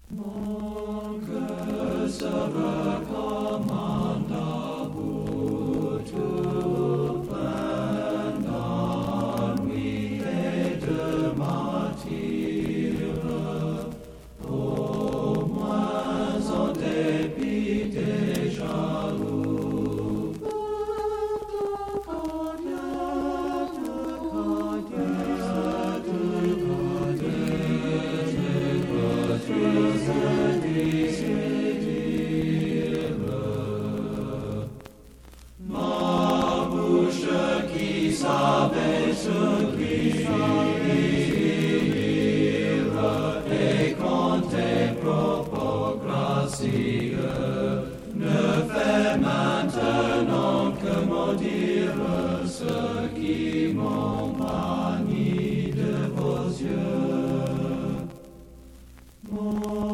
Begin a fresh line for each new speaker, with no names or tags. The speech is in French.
Mon cœur se recommande à vous, tout plein d'ennui et de martyre, au moins en dépit des jaloux. Ma bouche qui savait ce qui et compter propos gracieux ne fait maintenant que maudire ce qui m'ont banni de vos yeux.